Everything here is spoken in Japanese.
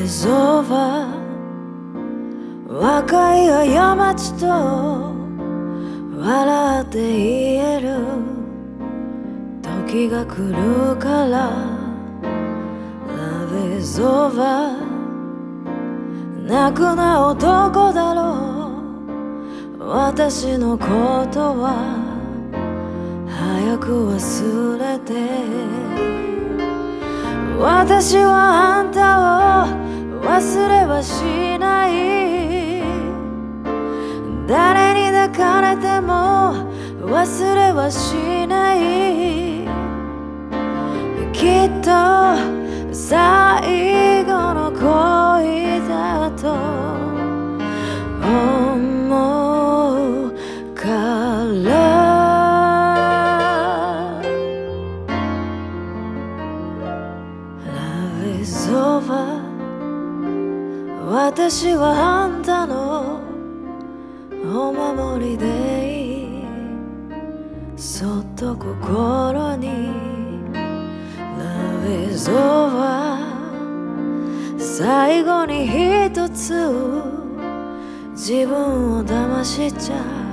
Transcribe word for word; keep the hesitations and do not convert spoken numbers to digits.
is over 若い過ちと笑って言える時が来るから Love is over 泣くな男だろう私のことは早く忘れて私はあんたを忘れはしない誰に抱かれても忘れはしないきっと最後の恋だと思うからLove is over 私はあんたのお守りでいいそっと心に Love is over 最後に一つ自分を騙しちゃう